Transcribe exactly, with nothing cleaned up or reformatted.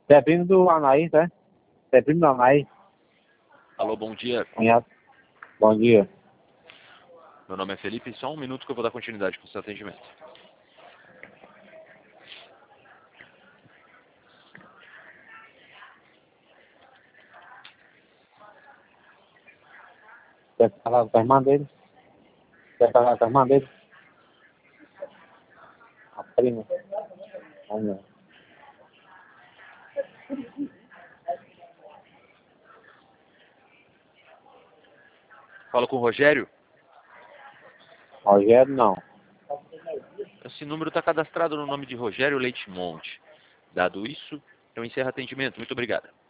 Você é primo do Anaís, né? Você é primo do Anaís? Alô, bom dia. Cunhado. Bom dia. Meu nome é Felipe, só um minuto que eu vou dar continuidade com o seu atendimento. Quer falar com a irmã dele? Quer falar com a irmã dele? A prima. Vamos lá. Fala com o Rogério. Rogério, não. Esse número está cadastrado no nome de Rogério Leite Monte. Dado isso, eu encerro o atendimento. Muito obrigado.